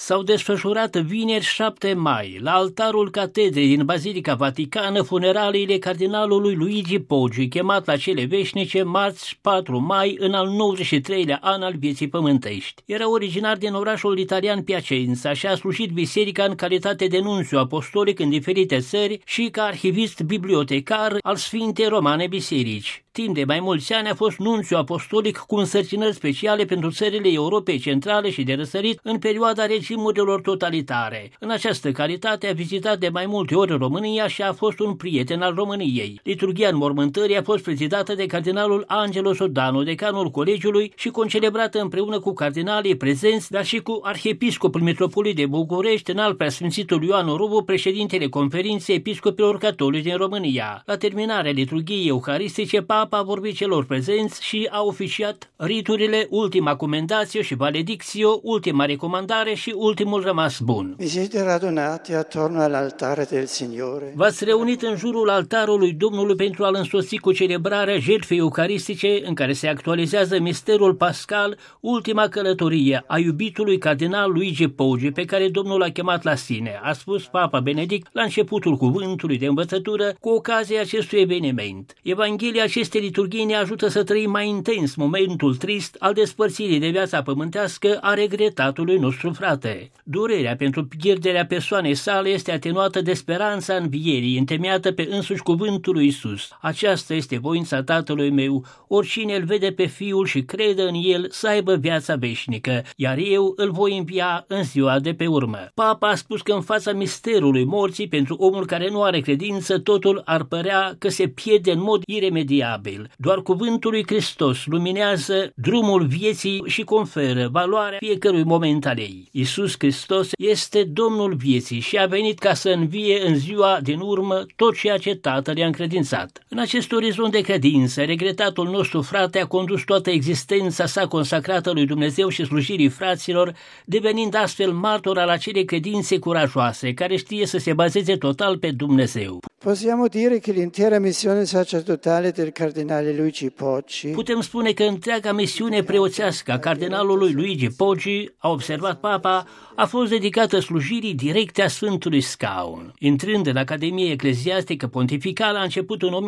S-au desfășurat vineri 7 mai, la altarul catedrei din Bazilica Vaticană, funeraliile cardinalului Luigi Poggi, chemat la cele veșnice marți 4 mai, în al 93-lea an al vieții pământești. Era originar din orașul italian Piacenza și a slujit biserica în calitate de nunțiu apostolic în diferite țări și ca arhivist bibliotecar al Sfintei Romane Biserici. Timp de mai mulți ani a fost nunțiu apostolic cu însărcinări speciale pentru țările Europei Centrale și de răsărit în perioada regimurilor totalitare. În această calitate a vizitat de mai multe ori România și a fost un prieten al României. Liturghia înmormântării a fost prezidată de cardinalul Angelo Sodano, decanul colegiului, și concelebrată împreună cu cardinalii prezenți, dar și cu arhiepiscopul Metropoliei de București, înalt preasfințitul Ioan Rubu, președintele Conferinței Episcopilor Catolici din România. La terminarea liturghiei euharistice, Papa a vorbit celor prezenți și a oficiat riturile ultima comendatio și valedictio, ultima recomandare și ultimul rămas bun. Vi siete radunati attorno all'altare del Signore. V-ați reunit în jurul altarului Domnului pentru a-L însoți cu celebrarea jertfei eucaristice, în care se actualizează misterul pascal, ultima călătorie a iubitului cardinal Luigi Poggi, pe care Domnul l-a chemat la sine, a spus Papa Benedict la începutul cuvântului de învățătură cu ocazia acestui eveniment. Evanghelia acestei liturghii ne ajută să trăim mai intens momentul trist al despărțirii de viața pământească a regretatului nostru frate. Durerea pentru pierderea persoanei sale este atenuată de speranța învierii, întemeiată pe însuși cuvântul lui Iisus. Aceasta este voința Tatălui meu, oricine îl vede pe Fiul și crede în el să aibă viața veșnică, iar eu îl voi învia în ziua de pe urmă. Papa a spus că în fața misterului morții, pentru omul care nu are credință, totul ar părea că se pierde în mod iremediabil. Doar cuvântul lui Hristos luminează drumul vieții și conferă valoarea fiecărui moment al ei. Iisus Hristos este Domnul vieții și a venit ca să învie în ziua din urmă tot ceea ce Tatăl i-a încredințat. În acest orizont de credință, regretatul nostru frate a condus toată existența sa consacrată lui Dumnezeu și slujirii fraților, devenind astfel martor al acelei credințe curajoase, care știe să se bazeze total pe Dumnezeu. Possiamo dire che l'intera missione sacerdotale del cardinale Luigi Poggi. Putem spune că întreaga misiune preoțească a cardinalului Luigi Poggi, a observat Papa, a fost dedicată slujirii directe a Sfântului Scaun. Intrând în Academia Ecleziastică Pontificală, a început în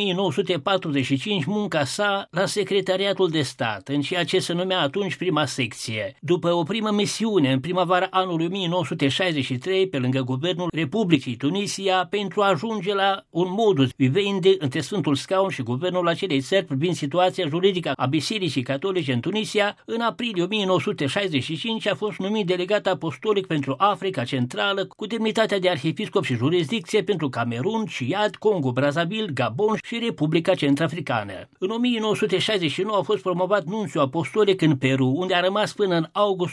1945 munca sa la Secretariatul de Stat, în ceea ce se numea atunci prima secție. După o primă misiune în primăvara anului 1963, pe lângă Guvernul Republicii Tunisia, pentru a ajunge la un modus vivendi între Sfântul Scaun și guvernul acelei țări privind situația juridică a Bisericii Catolice în Tunisia, în aprilie 1965 a fost numit delegat apostolic pentru Africa Centrală, cu demnitatea de arhiepiscop și jurisdicție pentru Camerun, Ciad, Congo, Brazzaville, Gabon și Republica Centrafricană. În 1969 a fost promovat nunțiu apostolic în Peru, unde a rămas până în august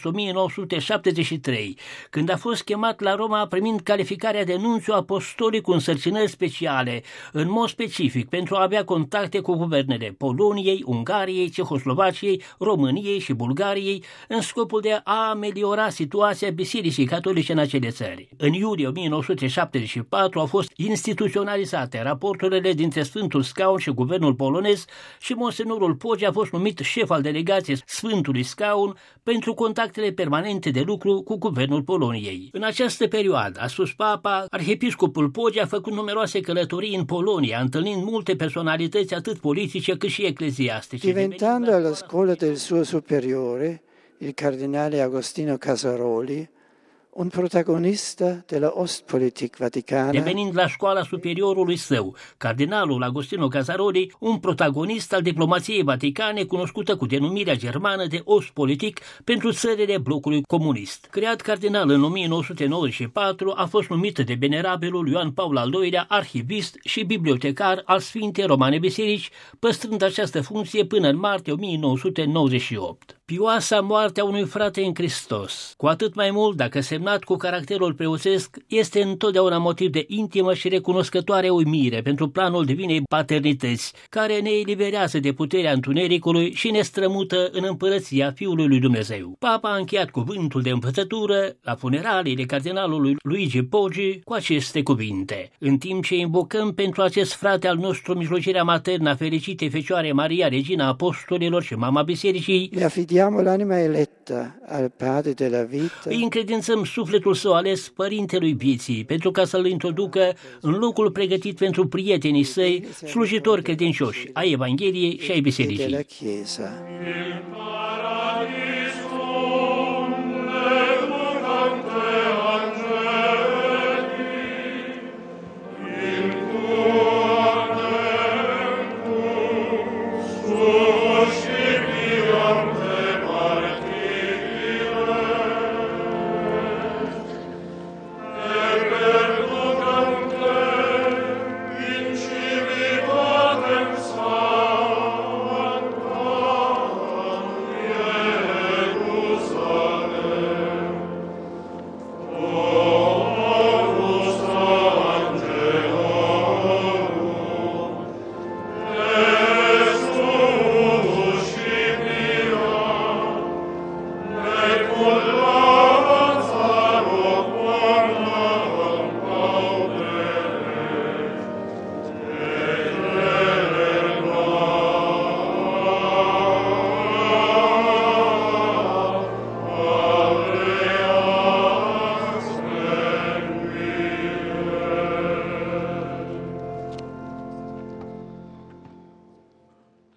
1973, când a fost chemat la Roma primind calificarea de nunțiu apostolic cu însărcinări speciale, în mod specific pentru a avea contacte cu guvernele Poloniei, Ungariei, Cehoslovaciei, României și Bulgariei, în scopul de a ameliora situația Bisericii Catolice în acele țări. În iulie 1974 au fost instituționalizate raporturile dintre Sfântul Scaun și guvernul polonez și monsenorul Poggi a fost numit șef al delegației Sfântului Scaun pentru contactele permanente de lucru cu guvernul Poloniei. În această perioadă, a spus Papa, arhiepiscopul Poggi a făcut numeroase călătorii în Polonia, întâlnind multe personalități atât politice cât și ecleziastice. Diventando alla scuola del suo superiore, il cardinale Agostino Casaroli, un protagonista della Ostpolitik Vaticana. Devenind la școala superiorului său, cardinalul Agostino Casaroli, un protagonist al diplomației vaticane, cunoscută cu denumirea germană de Ostpolitik pentru țările blocului comunist. Creat cardinal în 1994, a fost numit de venerabilul Ioan Paul al II-lea arhivist și bibliotecar al Sfintei Romane Biserici, păstrând această funcție până în martie 1998. Pioasa moartea unui frate în Hristos, cu atât mai mult dacă semnat cu caracterul preoțesc, este întotdeauna motiv de intimă și recunoscătoare uimire pentru planul divinei paternități, care ne eliberează de puterea întunericului și ne strămută în împărăția Fiului lui Dumnezeu. Papa a încheiat cuvântul de învățătură la funeraliile cardinalului Luigi Poggi cu aceste cuvinte: în timp ce invocăm pentru acest frate al nostru mijlocirea maternă a fericitei Fecioare Maria, Regina Apostolilor și Mama Bisericii, Confidiamo l'anima eletta al Padre della vita. Îi încredințăm sufletul său ales Părintelui Vieții, pentru ca să-l introducă în locul pregătit pentru prietenii săi, slujitori credincioși ai Evangheliei și ai Bisericii.